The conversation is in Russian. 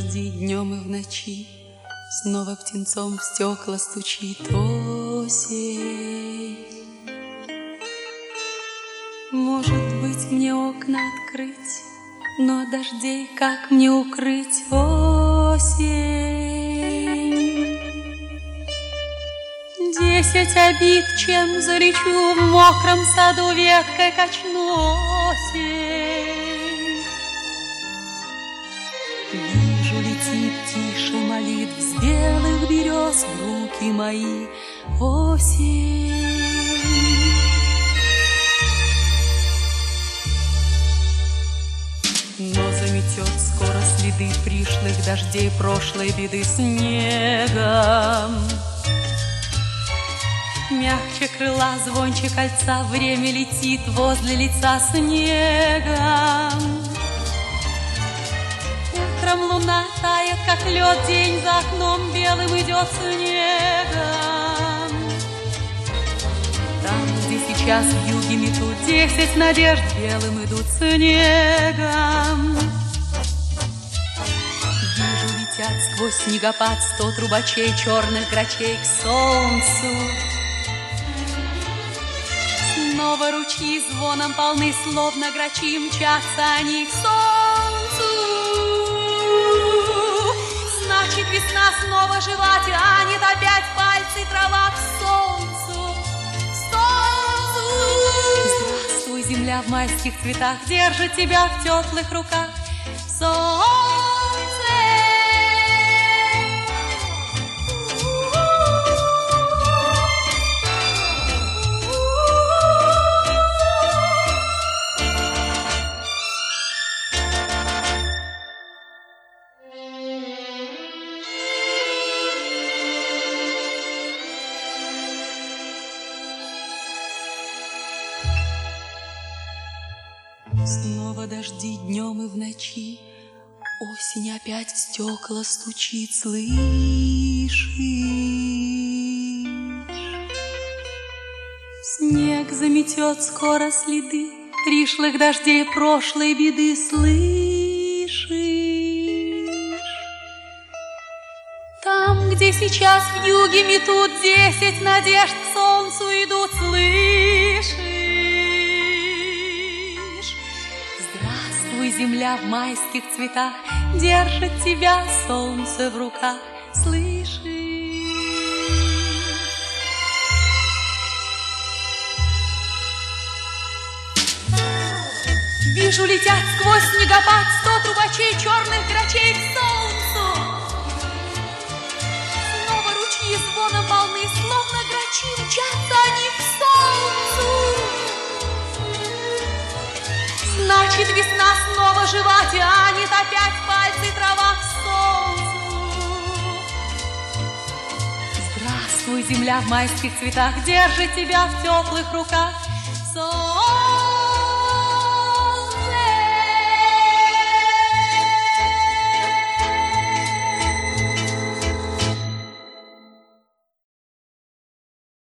дожди днем и в ночи, снова птенцом в стекла стучит осень. Может быть, мне окна открыть, но от дождей как мне укрыть осень? 10 обид, чем залечу, в мокром саду веткой качну осень. Вижу, летит тише молитв с белых берез в руки мои осень. Но заметет скоро следы пришлых дождей прошлой беды снегом. Мягче крыла, звонче кольца, время летит возле лица снегом. Утром луна тает, как лед, день за окном белым идет снегом. Там, где сейчас вьюги метут, 10 надежд белым идут снегом. Вижу, летят сквозь снегопад 100 трубачей, черных грачей к солнцу. Снова ручьи звоном полны, словно грачи, мчатся они к солнцу. Значит, весна снова жива, тянет опять пальцы трава к солнцу. Здравствуй, земля в майских цветах, держит тебя в теплых руках. Солнце. Снова дожди днем и в ночи, осень опять в стекла стучит, слышишь? Снег заметет скоро следы пришлых дождей прошлой беды, слышишь? Там, где сейчас вьюги метут, 10 надежд к солнцу идут, слышишь? Земля в майских цветах, держит тебя солнце в руках, слышишь? Вижу, летят сквозь снегопад 100 трубачей, черных грачей к солнцу. Снова ручьи звоном полны, словно грачи, мчатся они к солнцу. Значит, весна снова жива, тянет опять пальцы трава к солнцу. Здравствуй, земля в майских цветах, держит тебя в теплых руках. Солнце.